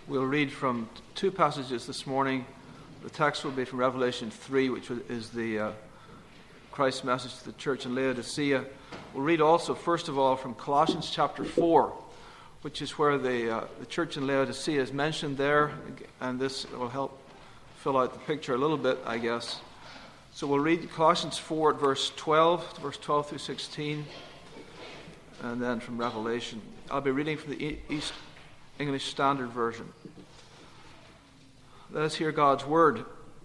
We'll read from two passages this morning. The text will be from Revelation 3, which is the Christ's message to the church in Laodicea. We'll read also, first of all, from Colossians chapter 4, which is where the church in Laodicea is mentioned there, and this will help fill out the picture a little bit, I guess. So we'll read Colossians 4 at verse 12 through 16, and then from Revelation. I'll be reading from the East English Standard Version. Let us hear God's word.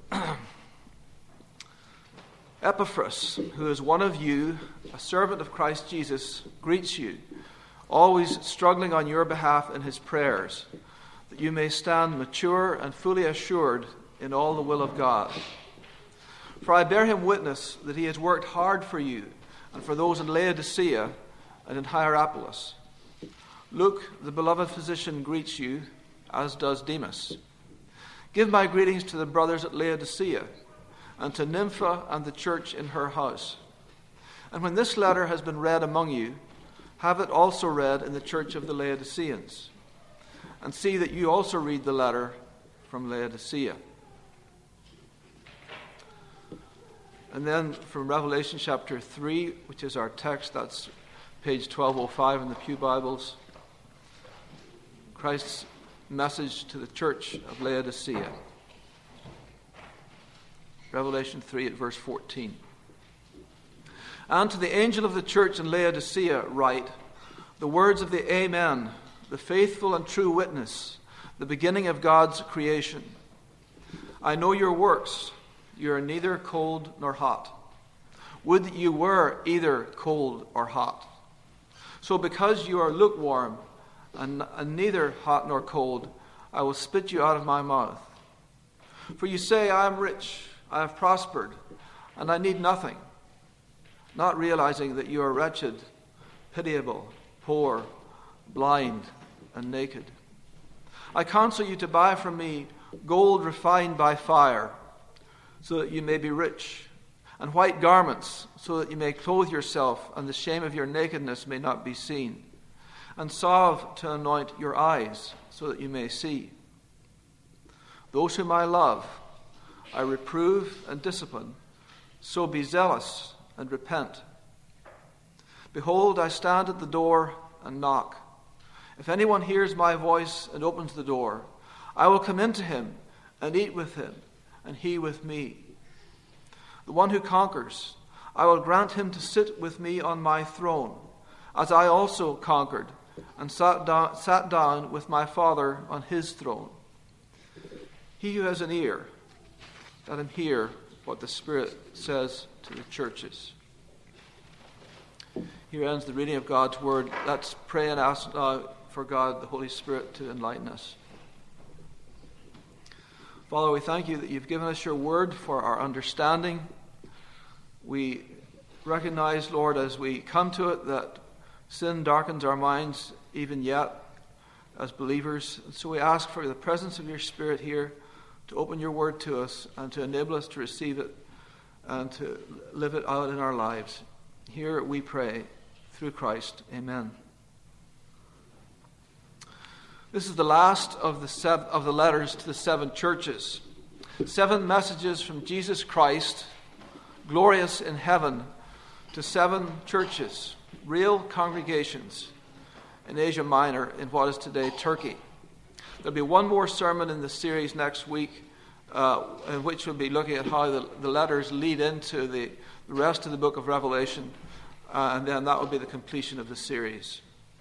Epaphras, who is one of you, a servant of Christ Jesus, greets you, always struggling on your behalf in his prayers, that you may stand mature and fully assured in all the will of God. For I bear him witness that he has worked hard for you and for those in Laodicea and in Hierapolis. Luke, the beloved physician, greets you, as does Demas. Give my greetings to the brothers at Laodicea, and to Nympha and the church in her house. And when this letter has been read among you, have it also read in the church of the Laodiceans. And see that you also read the letter from Laodicea. And then from Revelation chapter 3, which is our text, that's page 1205 in the Pew Bibles. Christ's message to the church of Laodicea. Revelation 3 at verse 14. And to the angel of the church in Laodicea write, the words of the Amen, the faithful and true witness, the beginning of God's creation. I know your works. You are neither cold nor hot. Would that you were either cold or hot. So because you are lukewarm, and neither hot nor cold, I will spit you out of my mouth. For you say, I am rich, I have prospered, and I need nothing, not realizing that you are wretched, pitiable, poor, blind, and naked. I counsel you to buy from me gold refined by fire, so that you may be rich, and white garments, so that you may clothe yourself, and the shame of your nakedness may not be seen, and salve to anoint your eyes, so that you may see. Those whom I love, I reprove and discipline, so be zealous and repent. Behold, I stand at the door and knock. If anyone hears my voice and opens the door, I will come into him and eat with him, and he with me. The one who conquers, I will grant him to sit with me on my throne, as I also conquered and sat down with my Father on his throne. He who has an ear, let him hear what the Spirit says to the churches. Here ends the reading of God's word. Let's pray and ask now for God, the Holy Spirit, to enlighten us. Father, we thank you that you've given us your word for our understanding. We recognize, Lord, as we come to it, that sin darkens our minds even yet as believers. And so we ask for the presence of your Spirit here to open your word to us and to enable us to receive it and to live it out in our lives. Here we pray through Christ. Amen. This is the last of the letters to the seven churches. 7 messages from Jesus Christ, glorious in heaven, to 7 churches, real congregations in Asia Minor, in what is today Turkey. There'll be one more sermon in the series next week, in which we'll be looking at how the letters lead into the rest of the book of Revelation, and then that will be the completion of the series.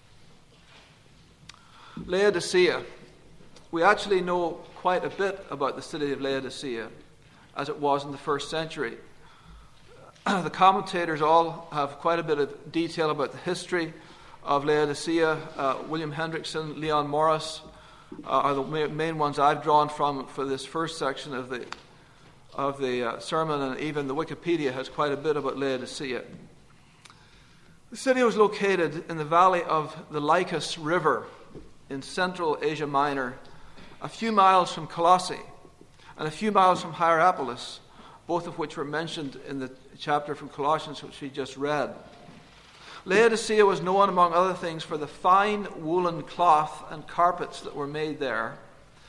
Laodicea. We actually know quite a bit about the city of Laodicea as it was in the first century. The commentators all have quite a bit of detail about the history of Laodicea. William Hendrickson, Leon Morris are the main ones I've drawn from for this first section of the sermon, and even the Wikipedia has quite a bit about Laodicea. The city was located in the valley of the Lycus River in central Asia Minor, a few miles from Colossae and a few miles from Hierapolis, both of which were mentioned in the chapter from Colossians which we just read. Laodicea was known, among other things, for the fine woolen cloth and carpets that were made there,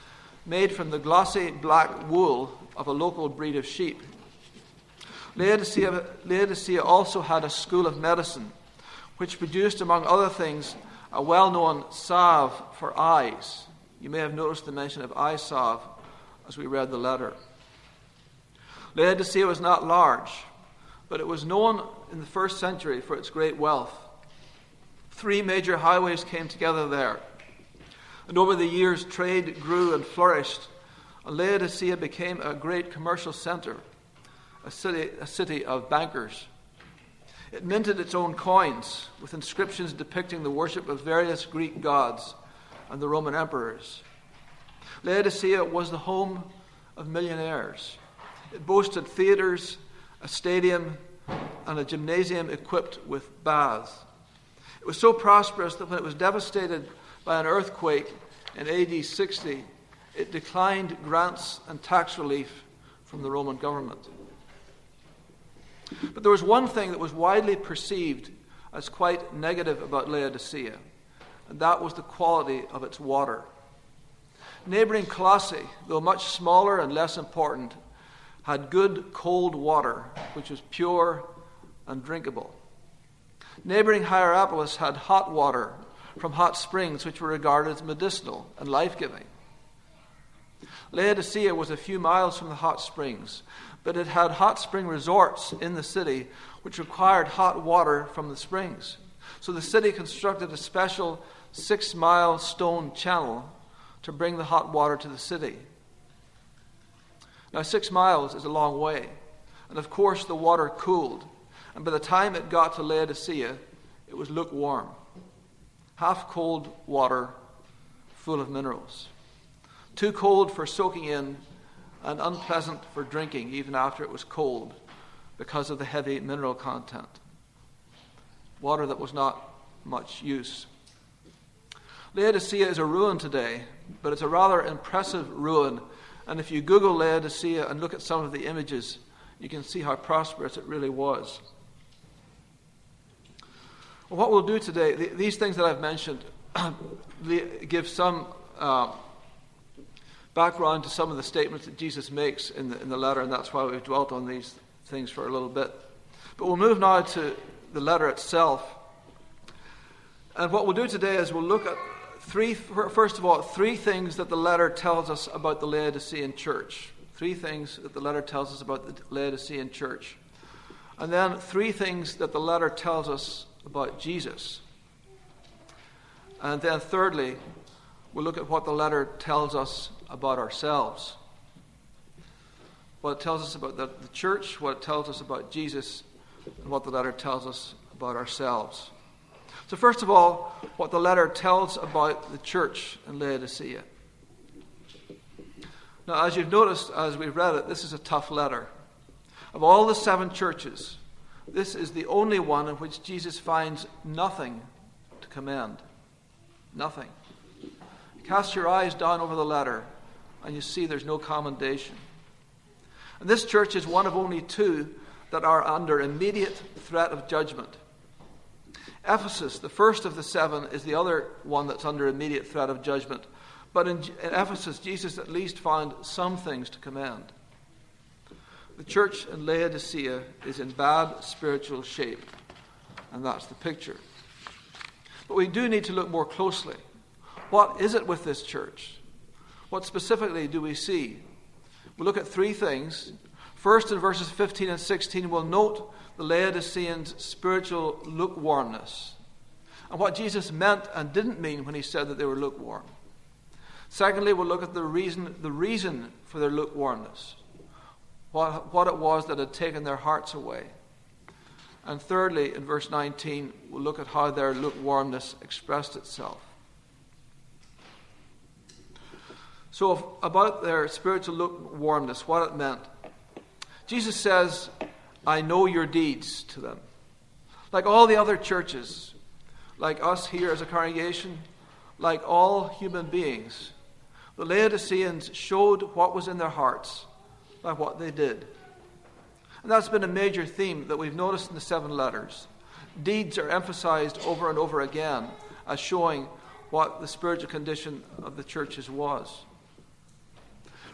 made from the glossy black wool of a local breed of sheep. Laodicea also had a school of medicine, which produced, among other things, a well-known salve for eyes. You may have noticed the mention of eye salve as we read the letter. Laodicea was not large, but it was known in the first century for its great wealth. 3 major highways came together there, and over the years trade grew and flourished, and Laodicea became a great commercial center, a city of bankers. It minted its own coins with inscriptions depicting the worship of various Greek gods and the Roman emperors. Laodicea was the home of millionaires. It boasted theaters, a stadium, and a gymnasium equipped with baths. It was so prosperous that when it was devastated by an earthquake in AD 60, it declined grants and tax relief from the Roman government. But there was one thing that was widely perceived as quite negative about Laodicea, and that was the quality of its water. Neighboring Colossae, though much smaller and less important, had good cold water, which was pure and drinkable. Neighboring Hierapolis had hot water from hot springs, which were regarded as medicinal and life-giving. Laodicea was a few miles from the hot springs, but it had hot spring resorts in the city, which required hot water from the springs. So the city constructed a special 6-mile stone channel to bring the hot water to the city. Now, 6 miles is a long way, and of course the water cooled, and by the time it got to Laodicea, it was lukewarm. Half-cold water full of minerals. Too cold for soaking in and unpleasant for drinking even after it was cold because of the heavy mineral content. Water that was not much use. Laodicea is a ruin today, but it's a rather impressive ruin. And if you Google Laodicea and look at some of the images, you can see how prosperous it really was. Well, what we'll do today, these things that I've mentioned, give some background to some of the statements that Jesus makes in the letter, and that's why we've dwelt on these things for a little bit. But we'll move now to the letter itself. And what we'll do today is we'll look at first of all, three things that the letter tells us about the Laodicean church. 3 things that the letter tells us about the Laodicean church. And then 3 things that the letter tells us about Jesus. And then thirdly, we'll look at what the letter tells us about ourselves. What it tells us about the church, what it tells us about Jesus, and what the letter tells us about ourselves. So first of all, what the letter tells about the church in Laodicea. Now, as you've noticed as we've read it, this is a tough letter. Of all the 7 churches, this is the only one in which Jesus finds nothing to commend. Nothing. Cast your eyes down over the letter, and you see there's no commendation. And this church is one of only 2 that are under immediate threat of judgment. Ephesus, the first of the 7, is the other one that's under immediate threat of judgment. But in Ephesus, Jesus at least found some things to commend. The church in Laodicea is in bad spiritual shape, and that's the picture. But we do need to look more closely. What is it with this church? What specifically do we see? We'll look at 3 things. First, in verses 15 and 16, we'll note the Laodiceans' spiritual lukewarmness and what Jesus meant and didn't mean when he said that they were lukewarm. Secondly, we'll look at the reason for their lukewarmness, what it was that had taken their hearts away. And thirdly, in verse 19, we'll look at how their lukewarmness expressed itself. So about their spiritual lukewarmness, what it meant. Jesus says, I know your deeds to them. Like all the other churches, like us here as a congregation, like all human beings, the Laodiceans showed what was in their hearts by what they did. And that's been a major theme that we've noticed in the 7 letters. Deeds are emphasized over and over again as showing what the spiritual condition of the churches was.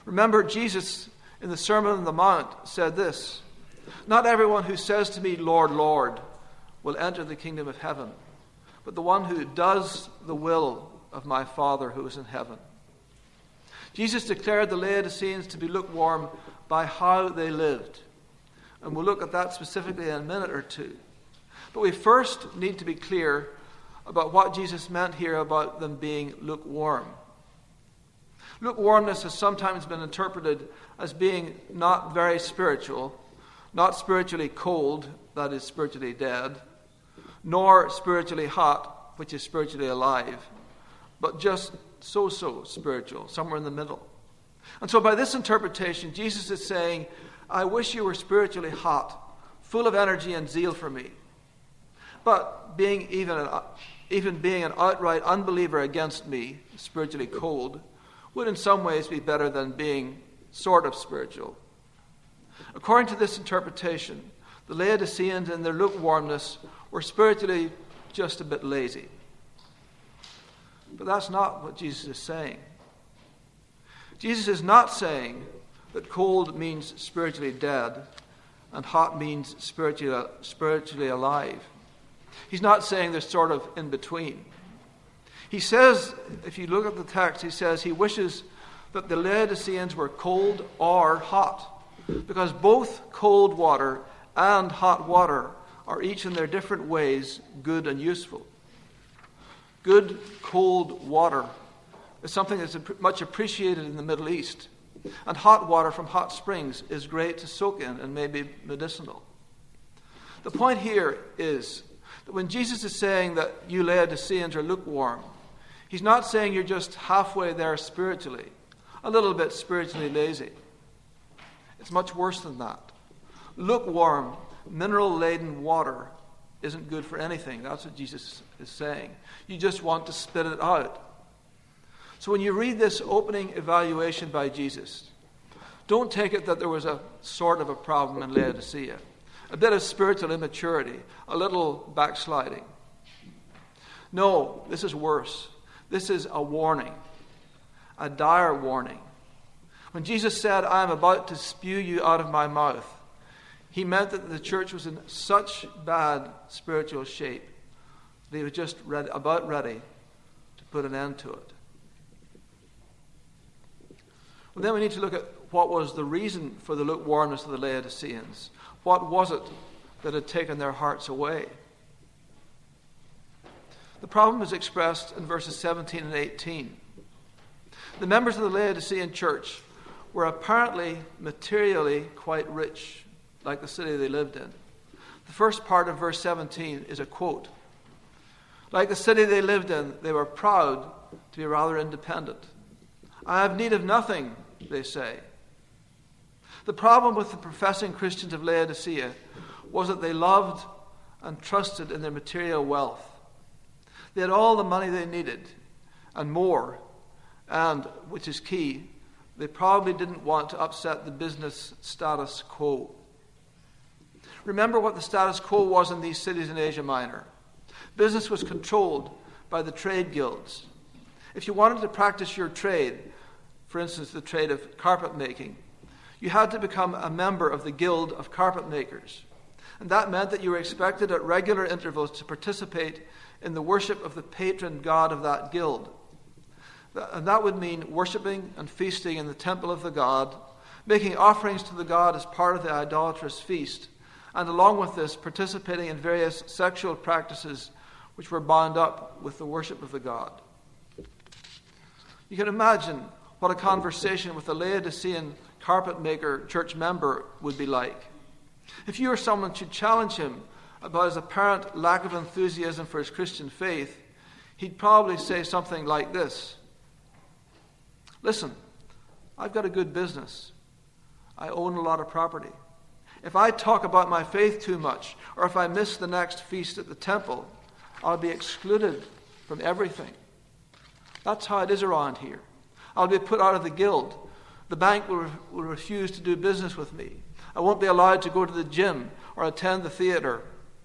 Remember, Jesus in the Sermon on the Mount said this, "Not everyone who says to me, 'Lord, Lord,' will enter the kingdom of heaven, but the one who does the will of my Father who is in heaven." Jesus declared the Laodiceans to be lukewarm by how they lived. And we'll look at that specifically in a minute or two. But we first need to be clear about what Jesus meant here about them being lukewarm. Lukewarmness has sometimes been interpreted as being not very spiritual, not spiritually cold, that is spiritually dead, nor spiritually hot, which is spiritually alive, but just so-so spiritual, somewhere in the middle. And so by this interpretation, Jesus is saying, I wish you were spiritually hot, full of energy and zeal for me. But being being an outright unbeliever against me, spiritually cold, would in some ways be better than being sort of spiritual. According to this interpretation, the Laodiceans in their lukewarmness were spiritually just a bit lazy. But that's not what Jesus is saying. Jesus is not saying that cold means spiritually dead and hot means spiritually alive. He's not saying there's sort of in between. He says, if you look at the text, he says he wishes that the Laodiceans were cold or hot, because both cold water and hot water are each in their different ways good and useful. Good cold water is something that's much appreciated in the Middle East, and hot water from hot springs is great to soak in and maybe medicinal. The point here is that when Jesus is saying that you Laodiceans are lukewarm, he's not saying you're just halfway there spiritually, a little bit spiritually lazy. It's much worse than that. Lukewarm, mineral-laden water isn't good for anything. That's what Jesus is saying. You just want to spit it out. So when you read this opening evaluation by Jesus, don't take it that there was a sort of a problem in Laodicea, a bit of spiritual immaturity, a little backsliding. No, this is worse. This is a warning, a dire warning. When Jesus said, I am about to spew you out of my mouth, he meant that the church was in such bad spiritual shape that he was just about ready to put an end to it. Well, then we need to look at what was the reason for the lukewarmness of the Laodiceans. What was it that had taken their hearts away? The problem is expressed in verses 17 and 18. The members of the Laodicean church were apparently materially quite rich, like the city they lived in. The first part of verse 17 is a quote. Like the city they lived in, they were proud to be rather independent. I have need of nothing, they say. The problem with the professing Christians of Laodicea was that they loved and trusted in their material wealth. They had all the money they needed and more, and, which is key, they probably didn't want to upset the business status quo. Remember what the status quo was in these cities in Asia Minor. Business was controlled by the trade guilds. If you wanted to practice your trade, for instance, the trade of carpet making, you had to become a member of the Guild of Carpet Makers. And that meant that you were expected at regular intervals to participate in the worship of the patron god of that guild. And that would mean worshipping and feasting in the temple of the god, making offerings to the god as part of the idolatrous feast, and along with this, participating in various sexual practices which were bound up with the worship of the god. You can imagine what a conversation with a Laodicean carpet maker church member would be like. If you or someone should challenge him about his apparent lack of enthusiasm for his Christian faith, he'd probably say something like this. Listen, I've got a good business. I own a lot of property. If I talk about my faith too much, or if I miss the next feast at the temple, I'll be excluded from everything. That's how it is around here. I'll be put out of the guild. The bank will refuse to do business with me. I won't be allowed to go to the gym or attend the theater.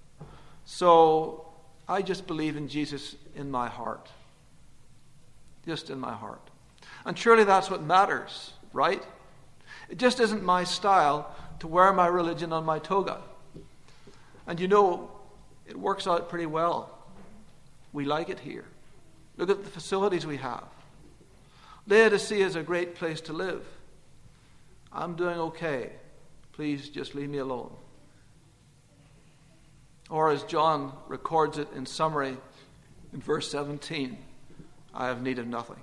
So I just believe in Jesus in my heart. Just in my heart. And surely that's what matters right? It just isn't my style to wear my religion on my toga. And you know, it works out pretty well. We like it here. Look at the facilities we have. Laodicea is a great place to live. I'm doing okay. Please just leave me alone. Or as John records it in summary in verse 17, I have need of nothing.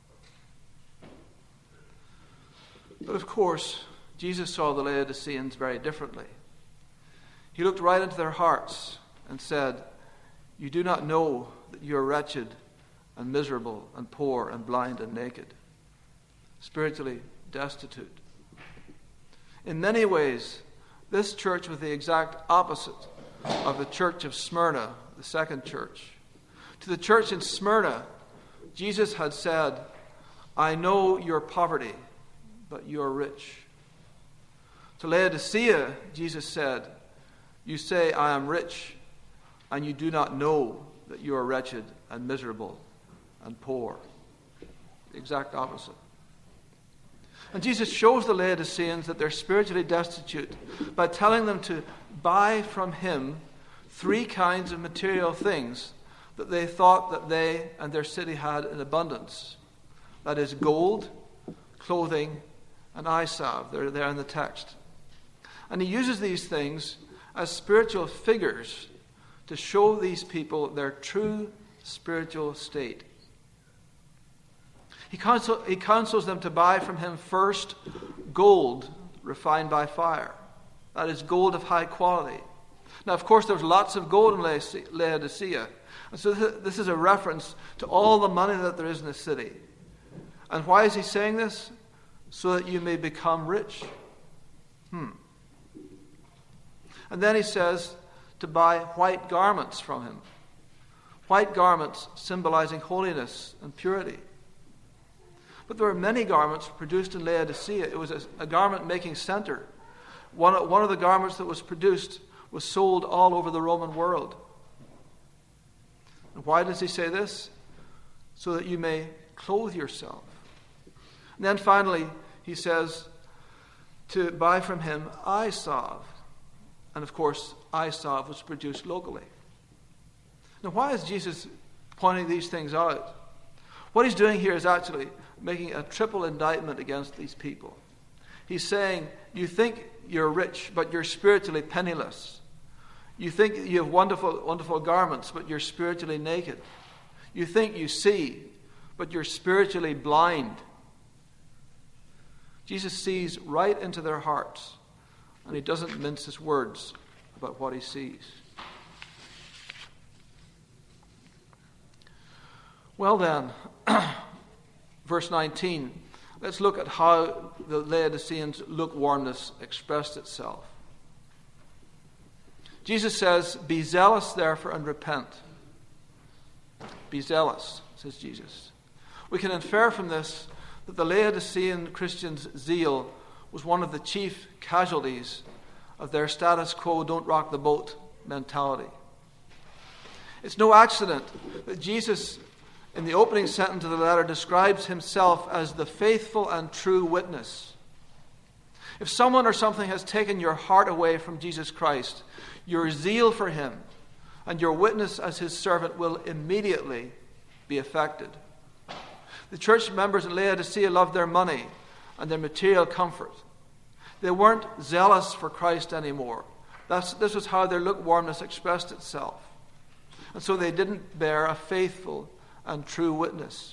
But of course, Jesus saw the Laodiceans very differently. He looked right into their hearts and said, you do not know that you are wretched and miserable and poor and blind and naked, spiritually destitute. In many ways, this church was the exact opposite of the church of Smyrna, the second church. To the church in Smyrna, Jesus had said, I know your poverty, but you are rich. To Laodicea, Jesus said, you say, I am rich, and you do not know that you are wretched and miserable and poor. The exact opposite. And Jesus shows the Laodiceans that they're spiritually destitute by telling them to buy from him 3 kinds of material things that they thought that they and their city had in abundance. That is gold, clothing, and eye salve. They're there in the text. And he uses these things as spiritual figures to show these people their true spiritual state. He counsels them to buy from him first gold refined by fire. That is gold of high quality. Now, of course, there's lots of gold in Laodicea. And so this is a reference to all the money that there is in the city. And why is he saying this? So that you may become rich. And then he says to buy white garments from him. White garments symbolizing holiness and purity. But there were many garments produced in Laodicea. It was a garment-making center. One of the garments that was produced was sold all over the Roman world. And why does he say this? So that you may clothe yourself. And then finally, he says to buy from him eye salve. And of course, eye salve was produced locally. Now, why is Jesus pointing these things out? What he's doing here is actually making a triple indictment against these people. He's saying, you think you're rich, but you're spiritually penniless. You think you have wonderful, wonderful garments, but you're spiritually naked. You think you see, but you're spiritually blind. Jesus sees right into their hearts, and he doesn't mince his words about what he sees. Well then, verse 19, let's look at how the Laodiceans' lukewarmness expressed itself. Jesus says, be zealous therefore and repent. Be zealous, says Jesus. We can infer from this that the Laodicean Christians' zeal was one of the chief casualties of their status quo, don't rock the boat mentality. It's no accident that Jesus, in the opening sentence of the letter, describes himself as the faithful and true witness. If someone or something has taken your heart away from Jesus Christ, your zeal for him and your witness as his servant will immediately be affected. The church members in Laodicea loved their money and their material comfort. They weren't zealous for Christ anymore. This was how their lukewarmness expressed itself. And so they didn't bear a faithful and true witness.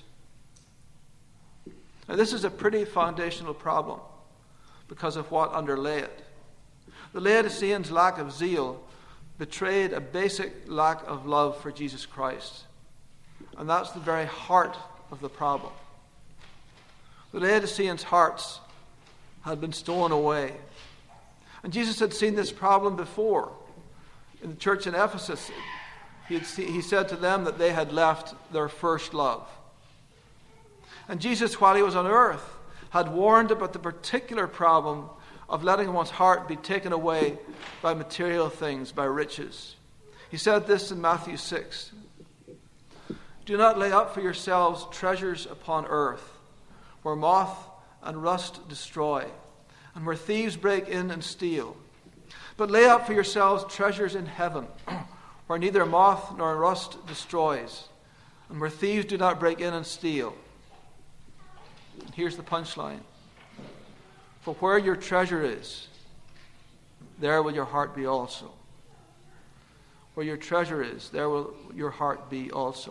Now, this is a pretty foundational problem because of what underlay it. The Laodiceans' lack of zeal betrayed a basic lack of love for Jesus Christ. And that's the very heart of the problem. The Laodiceans' hearts had been stolen away. And Jesus had seen this problem before. In the church in Ephesus, he said to them that they had left their first love. And Jesus, while he was on earth, had warned about the particular problem of letting one's heart be taken away by material things, by riches. He said this in Matthew 6. Do not lay up for yourselves treasures upon earth, where moth and rust destroy, and where thieves break in and steal. But lay up for yourselves treasures in heaven, where neither moth nor rust destroys, and where thieves do not break in and steal. And here's the punchline. For where your treasure is, there will your heart be also. Where your treasure is, there will your heart be also.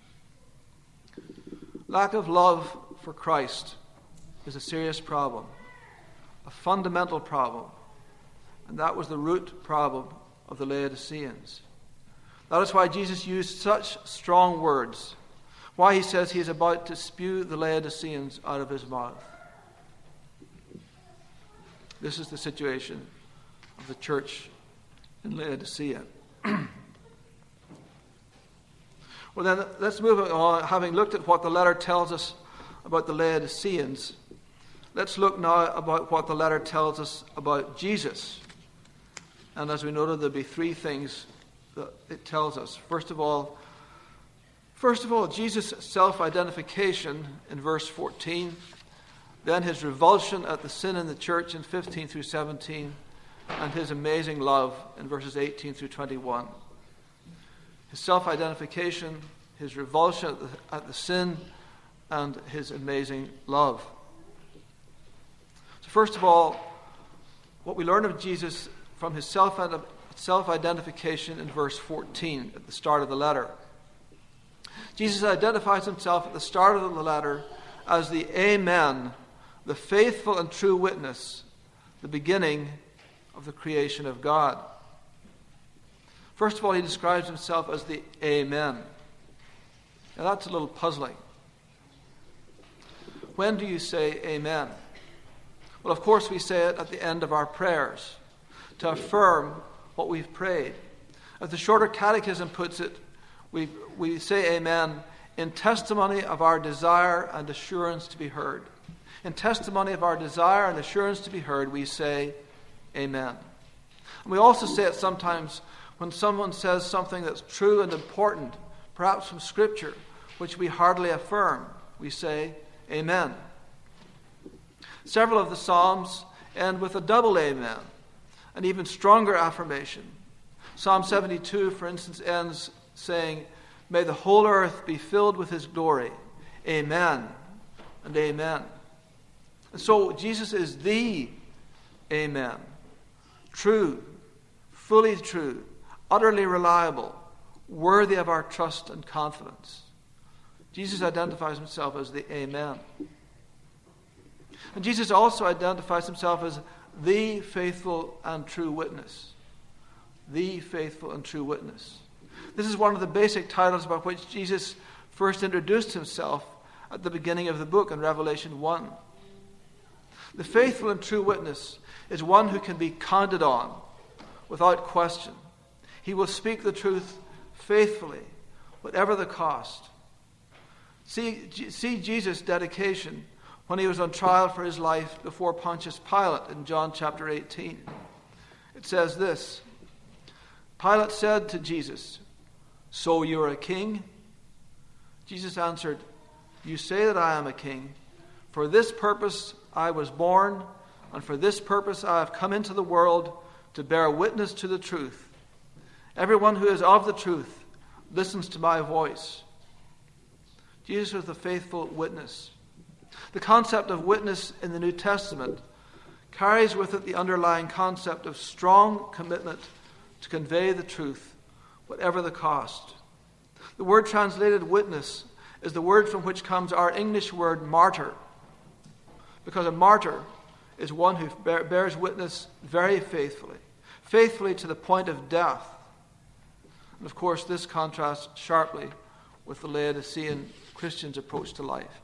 Lack of love for Christ is a serious problem, a fundamental problem, and that was the root problem of the Laodiceans. That is why Jesus used such strong words, why he says he is about to spew the Laodiceans out of his mouth. This is the situation of the church in Laodicea. Well then, let's move on. Having looked at what the letter tells us about the Laodiceans, let's look now about what the letter tells us about Jesus. And as we noted, there'll be three things that it tells us. First of all, Jesus' self-identification in verse 14, then his revulsion at the sin in the church in 15 through 17, and his amazing love in verses 18 through 21. His self-identification, his revulsion at the sin, and his amazing love. So first of all, what we learn of Jesus from his self-identification in verse 14 at the start of the letter. Jesus identifies himself at the start of the letter as the Amen, the faithful and true witness, the beginning of the creation of God. First of all, he describes himself as the Amen. Now that's a little puzzling. When do you say Amen? Well, of course, we say it at the end of our prayers to affirm what we've prayed. As the Shorter Catechism puts it, we say Amen in testimony of our desire and assurance to be heard. In testimony of our desire and assurance to be heard, we say Amen. And we also say it sometimes when someone says something that's true and important, perhaps from Scripture, which we heartily affirm, we say Amen. Several of the Psalms end with a double Amen, an even stronger affirmation. Psalm 72, for instance, ends saying, "May the whole earth be filled with his glory. Amen and amen." And so Jesus is the Amen. True, fully true, utterly reliable, worthy of our trust and confidence. Jesus identifies himself as the Amen. And Jesus also identifies himself as the faithful and true witness. The faithful and true witness. This is one of the basic titles by which Jesus first introduced himself at the beginning of the book in Revelation 1. The faithful and true witness is one who can be counted on without question. He will speak the truth faithfully, whatever the cost. See Jesus' dedication when he was on trial for his life before Pontius Pilate in John chapter 18. It says this, Pilate said to Jesus, "So you are a king?" Jesus answered, "You say that I am a king. For this purpose I was born, and for this purpose I have come into the world, to bear witness to the truth. Everyone who is of the truth listens to my voice." Jesus was the faithful witness. The concept of witness in the New Testament carries with it the underlying concept of strong commitment to convey the truth, whatever the cost. The word translated witness is the word from which comes our English word martyr, because a martyr is one who bears witness very faithfully to the point of death. And of course, this contrasts sharply with the Laodicean Christians' approach to life.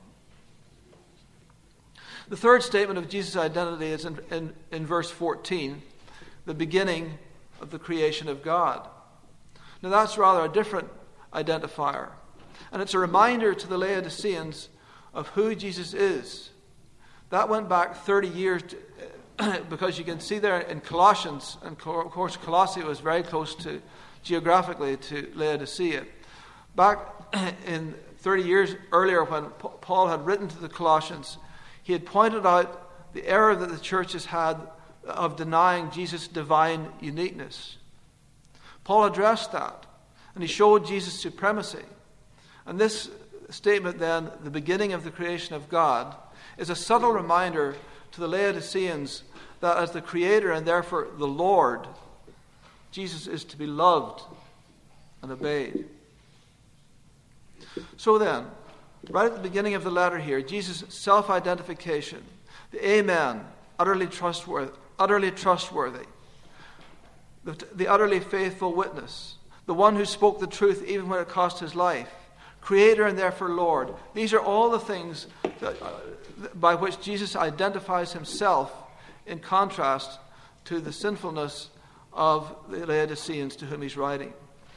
The third statement of Jesus' identity is in verse 14, the beginning of the creation of God. Now that's rather a different identifier, and it's a reminder to the Laodiceans of who Jesus is. That went back 30 years because you can see there in Colossians, and of course Colossae was very close to geographically to Laodicea. Back in 30 years earlier when Paul had written to the Colossians, He had pointed out the error that the church has had of denying Jesus' divine uniqueness. Paul addressed that, and he showed Jesus' supremacy. And this statement then, the beginning of the creation of God, is a subtle reminder to the Laodiceans that as the Creator and therefore the Lord, Jesus is to be loved and obeyed. So then, right at the beginning of the letter here, Jesus' self-identification, the Amen, utterly trustworthy, the utterly faithful witness, the one who spoke the truth even when it cost his life, Creator and therefore Lord. These are all the things by which Jesus identifies himself in contrast to the sinfulness of the Laodiceans to whom he's writing.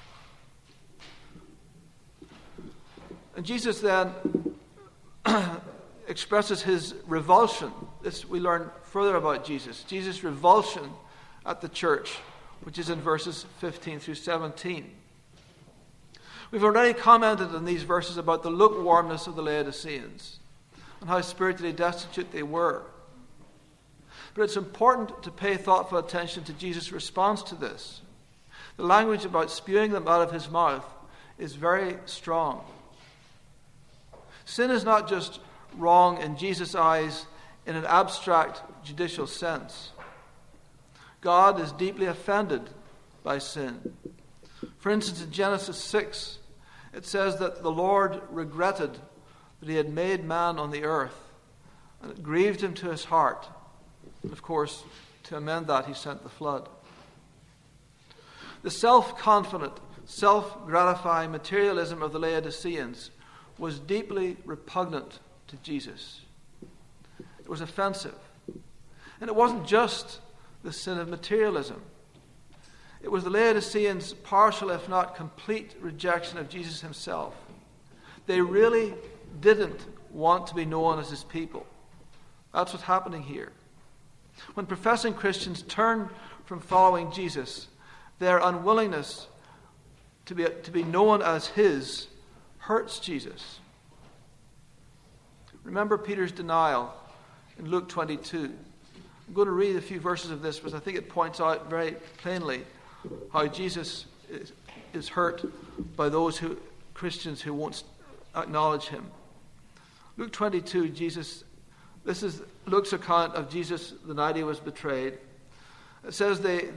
And Jesus then expresses his revulsion. This we learn further about Jesus. Jesus' revulsion at the church, which is in verses 15 through 17. We've already commented in these verses about the lukewarmness of the Laodiceans and how spiritually destitute they were. But it's important to pay thoughtful attention to Jesus' response to this. The language about spewing them out of his mouth is very strong. Sin is not just wrong in Jesus' eyes in an abstract judicial sense. God is deeply offended by sin. For instance, in Genesis 6, it says that the Lord regretted that he had made man on the earth, and it grieved him to his heart. And of course, to amend that, he sent the flood. The self-confident, self-gratifying materialism of the Laodiceans was deeply repugnant to Jesus. It was offensive. And it wasn't just the sin of materialism. It was the Laodiceans' partial, if not complete, rejection of Jesus himself. They really didn't want to be known as his people. That's what's happening here. When professing Christians turn from following Jesus, their unwillingness to be known as his hurts Jesus. Remember Peter's denial in Luke 22. I'm going to read a few verses of this because I think it points out very plainly how Jesus is hurt by those Christians who won't acknowledge him. Luke 22, this is Luke's account of Jesus the night he was betrayed. It says the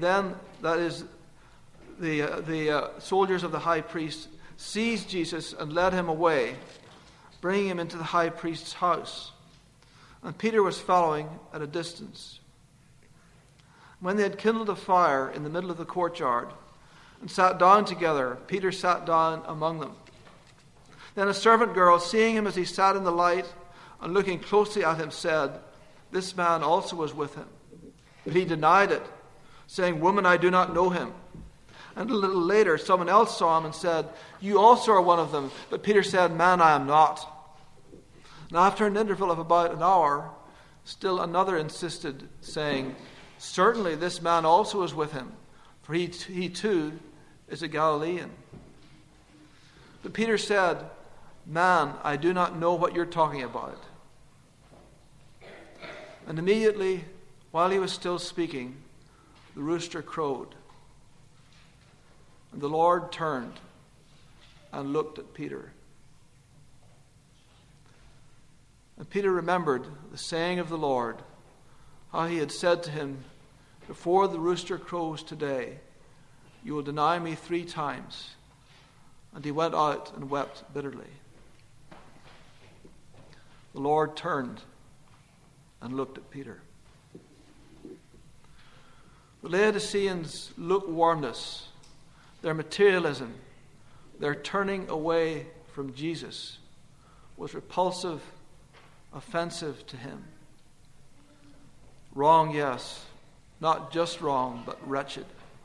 soldiers of the high priest seized Jesus and led him away, bringing him into the high priest's house. And Peter was following at a distance. When they had kindled a fire in the middle of the courtyard and sat down together, Peter sat down among them. Then a servant girl, seeing him as he sat in the light and looking closely at him, said, "This man also was with him." But he denied it, saying, "Woman, I do not know him." And a little later, someone else saw him and said, "You also are one of them." But Peter said, "Man, I am not." And after an interval of about an hour, still another insisted, saying, "Certainly this man also was with him, for he too is a Galilean." But Peter said, "Man, I do not know what you're talking about." And immediately, while he was still speaking, the rooster crowed. And the Lord turned and looked at Peter. And Peter remembered the saying of the Lord, how he had said to him, "Before the rooster crows today, you will deny me 3 times." And he went out and wept bitterly. The Lord turned and looked at Peter. The Laodiceans' lukewarmness, their materialism, their turning away from Jesus was repulsive, offensive to him. Wrong, yes. Not just wrong, but wretched.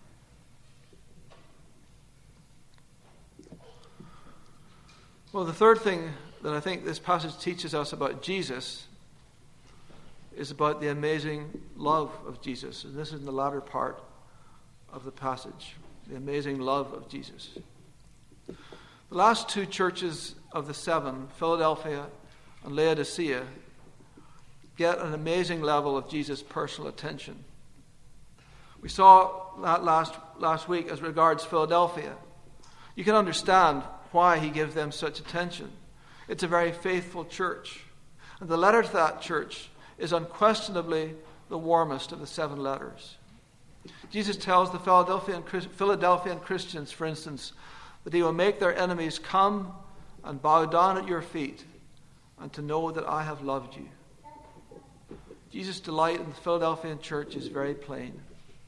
Well, the third thing that I think this passage teaches us about Jesus is about the amazing love of Jesus. And this is in the latter part of the passage. The amazing love of Jesus. The last 2 churches of the 7, Philadelphia and Laodicea, get an amazing level of Jesus' personal attention. We saw that last week as regards Philadelphia. You can understand why he gives them such attention. It's a very faithful church. And the letter to that church is unquestionably the warmest of the 7 letters. Jesus tells the Philadelphian Christians, for instance, that he will make their enemies come and bow down at your feet and to know that I have loved you. Jesus' delight in the Philadelphian church is very plain.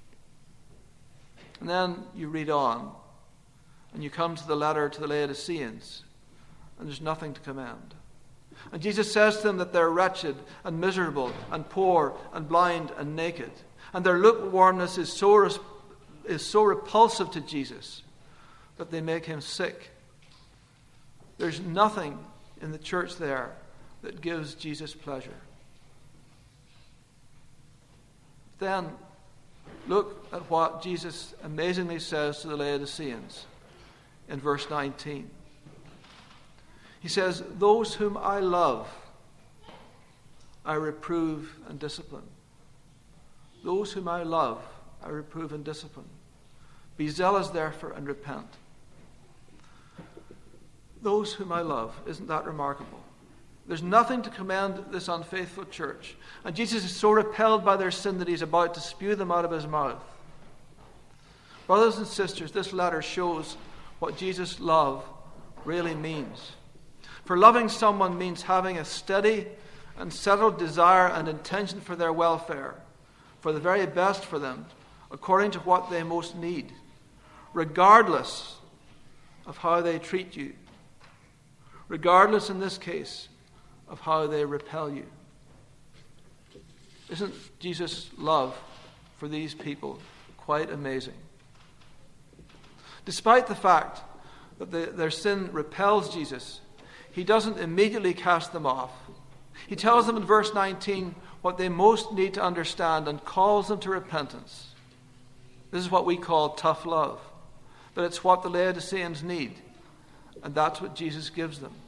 And then you read on, and you come to the letter to the Laodiceans, and there's nothing to commend. And Jesus says to them that they're wretched and miserable and poor and blind and naked. And their lukewarmness is so repulsive to Jesus that they make him sick. There's nothing in the church there that gives Jesus pleasure. Then look at what Jesus amazingly says to the Laodiceans in verse 19. He says, "Those whom I love, I reprove and discipline." Those whom I love, I reprove and discipline. Be zealous, therefore, and repent. Those whom I love. Isn't that remarkable? There's nothing to commend this unfaithful church. And Jesus is so repelled by their sin that he's about to spew them out of his mouth. Brothers and sisters, this letter shows what Jesus' love really means. For loving someone means having a steady and settled desire and intention for their welfare, for the very best for them, according to what they most need, regardless of how they treat you, regardless, in this case, of how they repel you. Isn't Jesus' love for these people quite amazing? Despite the fact that their sin repels Jesus, he doesn't immediately cast them off. He tells them in verse 19 what they most need to understand and calls them to repentance. This is what we call tough love. But it's what the Laodiceans need. And that's what Jesus gives them.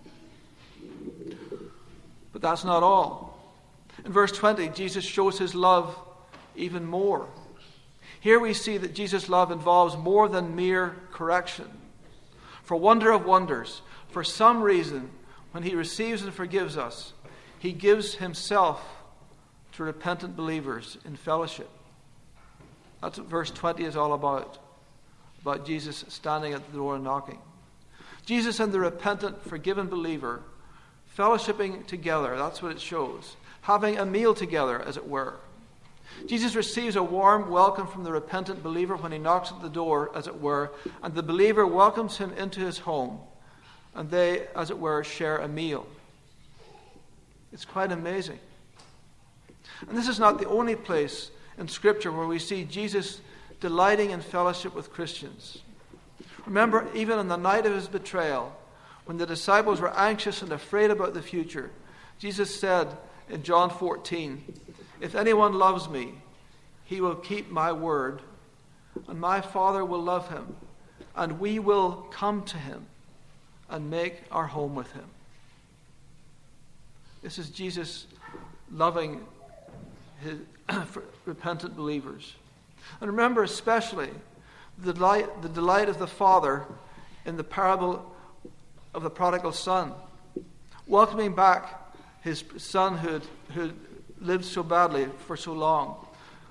But that's not all. In verse 20, Jesus shows his love even more. Here we see that Jesus' love involves more than mere correction. For wonder of wonders, for some reason, when he receives and forgives us, he gives himself to repentant believers in fellowship. That's what verse 20 is all about Jesus standing at the door and knocking. Jesus and the repentant, forgiven believer fellowshipping together, that's what it shows. Having a meal together, as it were. Jesus receives a warm welcome from the repentant believer when he knocks at the door, as it were, and the believer welcomes him into his home, and they, as it were, share a meal. It's quite amazing. And this is not the only place in Scripture where we see Jesus delighting in fellowship with Christians. Remember, even on the night of his betrayal, when the disciples were anxious and afraid about the future, Jesus said in John 14, "If anyone loves me, he will keep my word, and my Father will love him, and we will come to him and make our home with him." This is Jesus loving his repentant believers. And remember especially the delight of the Father in the parable of the prodigal son, welcoming back his son who had lived so badly for so long.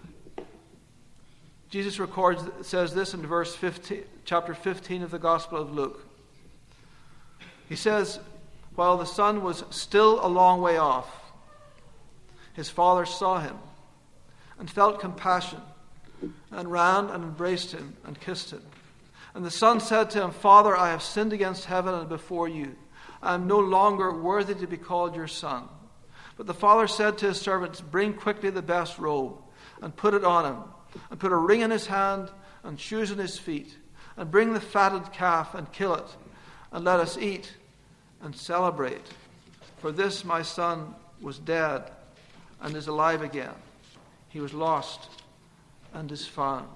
Jesus says this in verse 15, chapter 15 of the Gospel of Luke. He says, while the son was still a long way off, his father saw him and felt compassion and ran and embraced him and kissed him. And the son said to him, "Father, I have sinned against heaven and before you. I am no longer worthy to be called your son." But the father said to his servants, "Bring quickly the best robe and put it on him, and put a ring in his hand and shoes on his feet, and bring the fatted calf and kill it, and let us eat and celebrate. For this my son was dead and is alive again. He was lost and is found."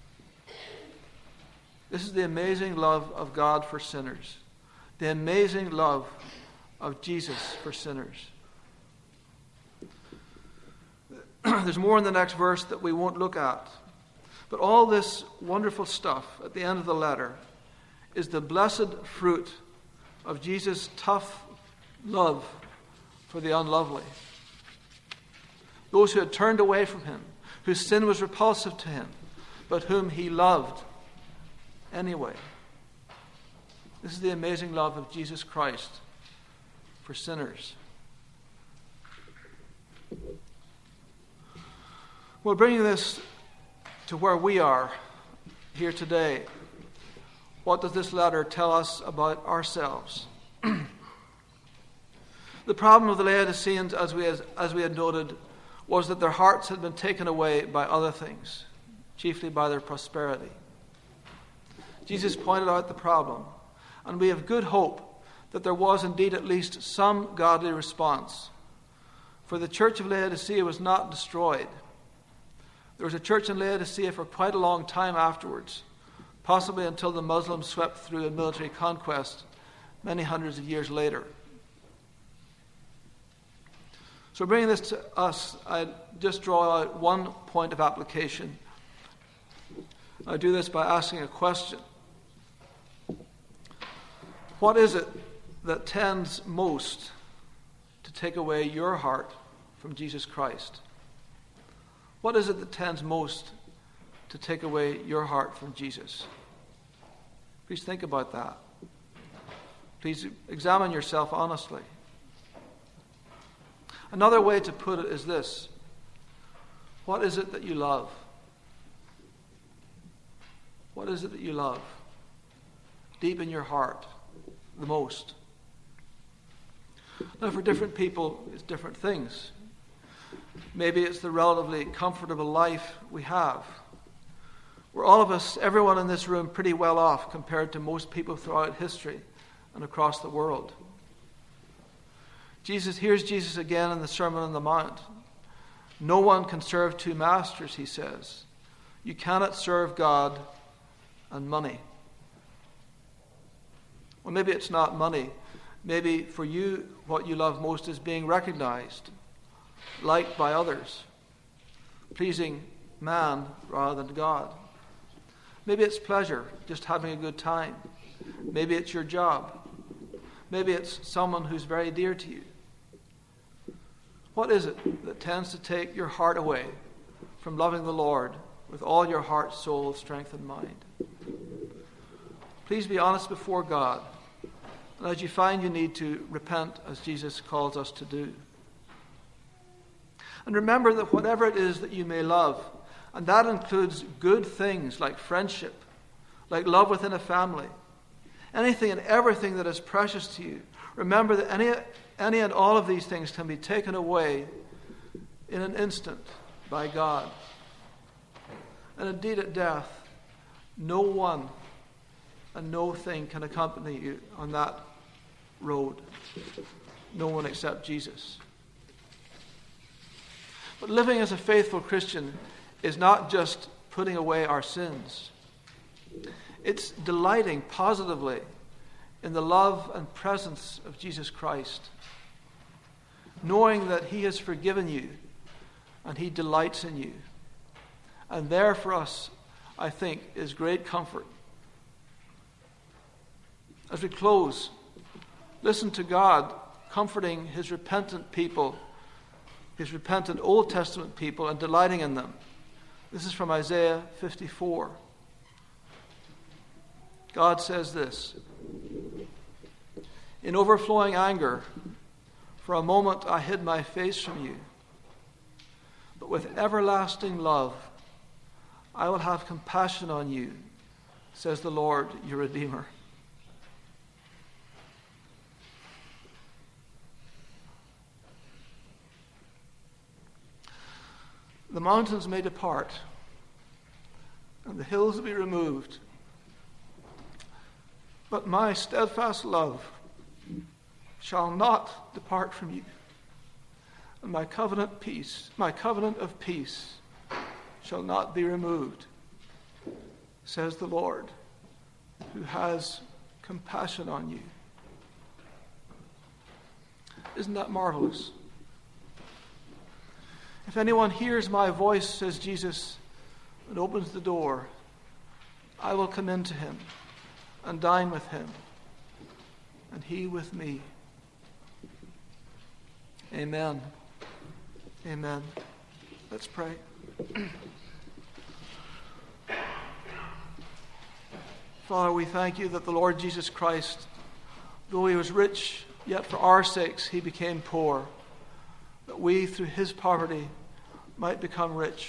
This is the amazing love of God for sinners. The amazing love of Jesus for sinners. There's more in the next verse that we won't look at. But all this wonderful stuff at the end of the letter is the blessed fruit of Jesus' tough love for the unlovely. Those who had turned away from him, whose sin was repulsive to him, but whom he loved anyway. This is the amazing love of Jesus Christ for sinners. Well, bringing this to where we are here today, what does this letter tell us about ourselves? The problem of the Laodiceans, as we had noted, was that their hearts had been taken away by other things, chiefly by their prosperity. Jesus pointed out the problem, and we have good hope that there was indeed at least some godly response. For the church of Laodicea was not destroyed. There was a church in Laodicea for quite a long time afterwards, possibly until the Muslims swept through a military conquest many hundreds of years later. So bringing this to us, I just draw out one point of application. I do this by asking a question. What is it that tends most to take away your heart from Jesus Christ? What is it that tends most to take away your heart from Jesus? Please think about that. Please examine yourself honestly. Another way to put it is this: what is it that you love? What is it that you love deep in your heart the most? Now, for different people, it's different things. Maybe it's the relatively comfortable life we have. We're all of us, everyone in this room, pretty well off compared to most people throughout history and across the world. Here's Jesus again in the Sermon on the Mount. No one can serve two masters, he says. You cannot serve God and money. Well, maybe it's not money. Maybe for you, what you love most is being recognized, liked by others, pleasing man rather than God. Maybe it's pleasure, just having a good time. Maybe it's your job. Maybe it's someone who's very dear to you. What is it that tends to take your heart away from loving the Lord with all your heart, soul, strength, and mind? Please be honest before God, and as you find you need to repent as Jesus calls us to do. And remember that whatever it is that you may love, and that includes good things like friendship, like love within a family, anything and everything that is precious to you, remember that any and all of these things can be taken away in an instant by God. And indeed at death, no one and no thing can accompany you on that road. No one except Jesus. But living as a faithful Christian is not just putting away our sins. It's delighting positively in the love and presence of Jesus Christ, knowing that he has forgiven you and he delights in you. And there for us, I think, is great comfort. As we close, listen to God comforting his repentant people, his repentant Old Testament people, and delighting in them. This is from Isaiah 54. God says this: in overflowing anger, for a moment I hid my face from you, but with everlasting love I will have compassion on you, says the Lord your Redeemer. The mountains may depart, and the hills be removed, but my steadfast love shall not depart from you, and my covenant of peace shall not be removed, says the Lord, who has compassion on you. Isn't that marvelous? If anyone hears my voice, says Jesus, and opens the door, I will come into him and dine with him, and he with me. Amen. Amen. Let's pray. Father, we thank you that the Lord Jesus Christ, though he was rich, yet for our sakes he became poor, that we through his poverty might become rich.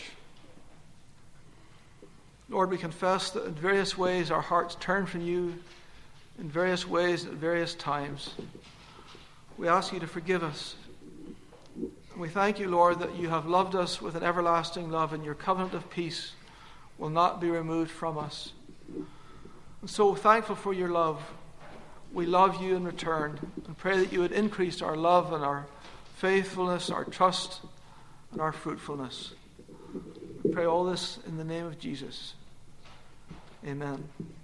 Lord, we confess that in various ways our hearts turn from you, in various ways at various times. We ask you to forgive us. And we thank you, Lord, that you have loved us with an everlasting love, and your covenant of peace will not be removed from us. And so thankful for your love, we love you in return, and pray that you would increase our love and our faithfulness, our trust, and our fruitfulness. We pray all this in the name of Jesus. Amen.